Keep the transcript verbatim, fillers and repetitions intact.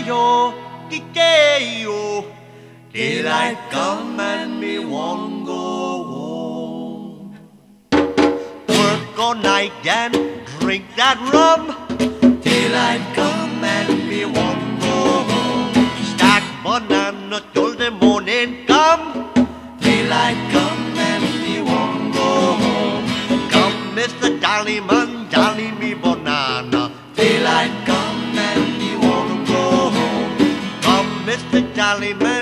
yo, yo. Daylight come and me won't go home. Work all night and drink that rum. Daylight come and me won't go home. Stack banana till the morning come. Daylight come and me won't go home. Come, Mister Jollyman, jolly me banana. Daylight come and me won't go home. Come, Mister Jollyman.